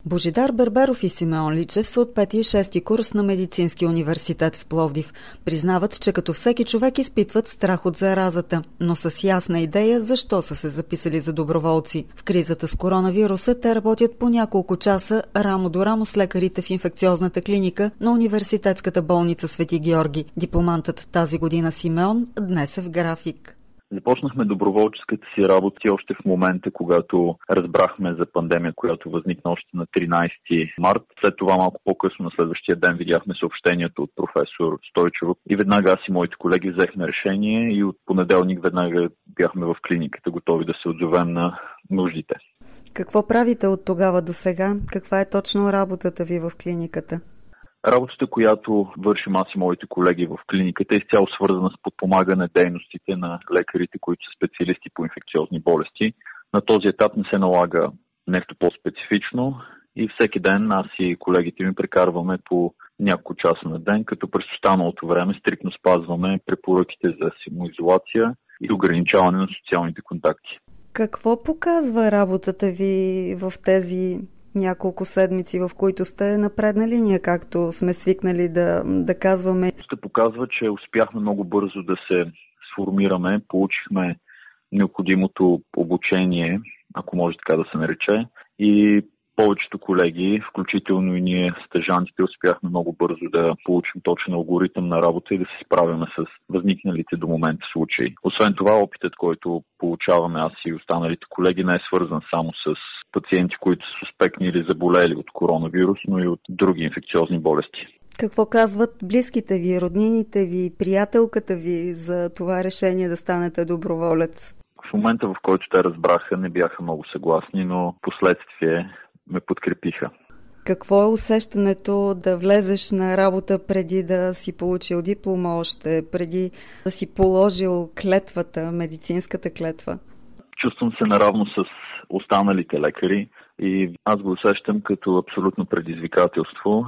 Божидар Берберов и Симеон Личев са от 5 и 6 курс на Медицинския университет в Пловдив. Признават, че като всеки човек изпитват страх от заразата, но с ясна идея защо са се записали за доброволци. В кризата с коронавируса те работят по няколко часа рамо до рамо с лекарите в инфекциозната клиника на университетската болница Свети Георги. Дипломантът тази година Симеон днес е в график. Започнахме доброволческата си работа още в момента, когато разбрахме за пандемия, която възникна още на 13 март. След това малко по-късно на следващия ден видяхме съобщението от професор Стойчева и веднага аз и моите колеги взехме решение и от понеделник веднага бяхме в клиниката, готови да се отзовем на нуждите. Какво правите от тогава до сега? Каква е точно работата ви в клиниката? Работата, която вършим аз и моите колеги в клиниката, е изцяло свързана с подпомагане дейностите на лекарите, които са специалисти по инфекциозни болести. На този етап не се налага нещо по-специфично и всеки ден аз и колегите ми прекарваме по няколко часа на ден, като през останалото време стриктно спазваме препоръките за самоизолация и ограничаване на социалните контакти. Какво показва работата ви в тези няколко седмици, в които сте на предна линия, както сме свикнали да казваме? Ще показва, че успяхме много бързо да се сформираме, получихме необходимото обучение, ако може така да се нарече, и повечето колеги, включително и ние стажантите, успяхме много бързо да получим точен алгоритъм на работа и да се справяме с възникналите до момента случаи. Освен това, опитът, който получаваме аз и останалите колеги, не е свързан само с пациенти, които са суспектни или заболели от коронавирус, но и от други инфекциозни болести. Какво казват близките ви, роднините ви, приятелката ви за това решение да станете доброволец? В момента, в който те разбраха, не бяха много съгласни, но последствие ме подкрепиха. Какво е усещането да влезеш на работа преди да си получил диплома още, преди да си положил клетвата, медицинската клетва? Чувствам се наравно с останалите лекари и аз го усещам като абсолютно предизвикателство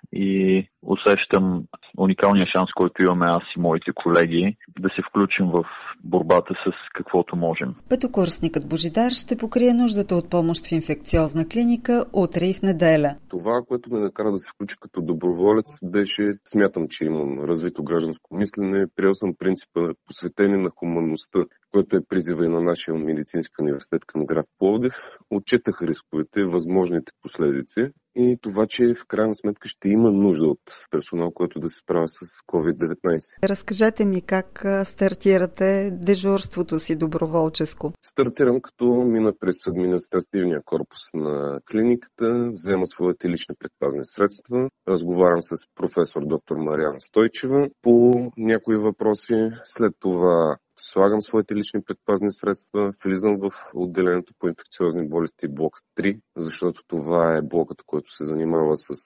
и усещам уникалния шанс, който имаме аз и моите колеги, да се включим в борбата с каквото можем. Петокурсникът Божидар ще покрие нуждата от помощ в инфекциозна клиника утре и в неделя. Това, което ме накара да се включи като доброволец, беше, смятам, че имам развито гражданско мислене, приел съм принципа посветение на хуманността, който е призива и на нашия медицински университет към град Пловдив. Отчетах рисковете, възможните последици и това, че в крайна сметка ще има нужда от персонал, който да се справя с COVID-19. Разкажете ми как стартирате дежурството си доброволческо. Стартирам като мина през административния корпус на клиниката, взема своите лични предпазни средства, разговарям с професор доктор Мариана Стойчева по някои въпроси, след това слагам своите лични предпазни средства, влизам в отделението по инфекциозни болести блок 3, защото това е блокът, който се занимава с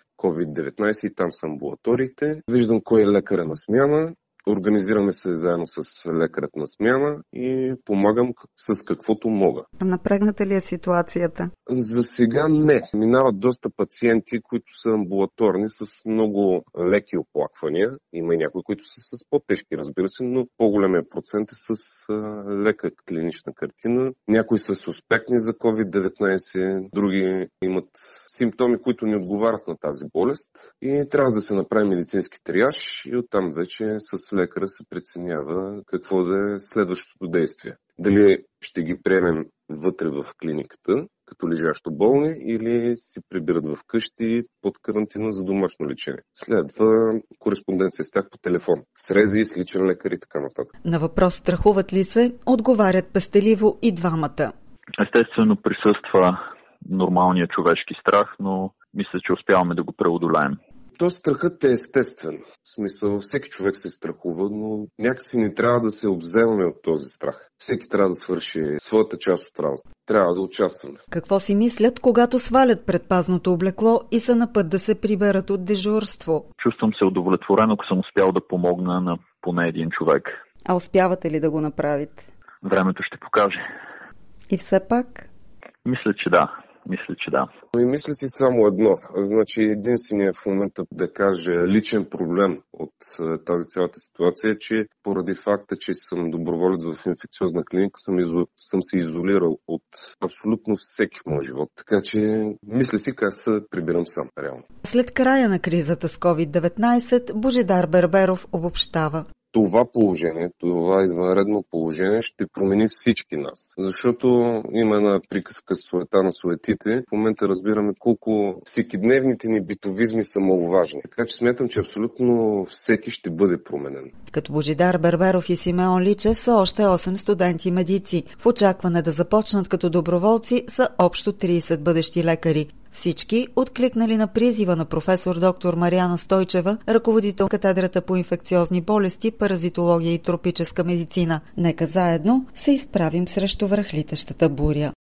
COVID-19 и там са амбулаториите. Виждам кой е лекаря на смяна, организираме се заедно с лекарят на смяна и помагам с каквото мога. Напрегната ли е ситуацията? За сега не. Минават доста пациенти, които са амбулаторни с много леки оплаквания. Има и някои, които са с по-тежки, разбира се, но по-големия процент е с лека клинична картина. Някои са суспектни за COVID-19, други имат симптоми, които не отговарят на тази болест и трябва да се направи медицински триаж и оттам вече с лекаря се преценява какво да е следващото действие. Дали ще ги приемем вътре в клиниката, като лежащо болни, или си прибират в къщи под карантина за домашно лечение. Следва кореспонденция с тях по телефон, срези с личен лекар и така нататък. На въпрос страхуват ли се, отговарят пестеливо и двамата. Естествено присъства нормалният човешки страх, но мисля, че успяваме да го преодолеем. То страхът е естествен. В смисъл, всеки човек се страхува, но някакси не трябва да се обземаме от този страх. Всеки трябва да свърши своята част от работа. Трябва да участваме. Какво си мислят, когато свалят предпазното облекло и са на път да се приберат от дежурство? Чувствам се удовлетворен, ако съм успял да помогна на поне един човек. А успявате ли да го направите? Времето ще покаже. И все пак? Мисля, че да. Мисля, че да. И мисля си само едно. Значи единственият в момента да кажа личен проблем от тази цялата ситуация е, че поради факта, че съм доброволец в инфекциозна клиника, съм се изолирал от абсолютно всеки в моя живот. Така че мисля си как се прибирам сам, реално. След края на кризата с COVID-19, Божидар Берберов обобщава. Това положение, това извънредно положение ще промени всички нас. Защото има една приказка суета на суетите. В момента разбираме колко всекидневните ни битовизми са маловажни. Така че смятам, че абсолютно всеки ще бъде променен. Като Божидар Берберов и Симеон Личев са още 8 студенти медици. В очакване да започнат като доброволци са общо 30 бъдещи лекари. Всички откликнали на призива на професор доктор Мариана Стойчева, ръководител катедрата по инфекциозни болести, паразитология и тропическа медицина. Нека заедно се изправим срещу връхлитащата буря.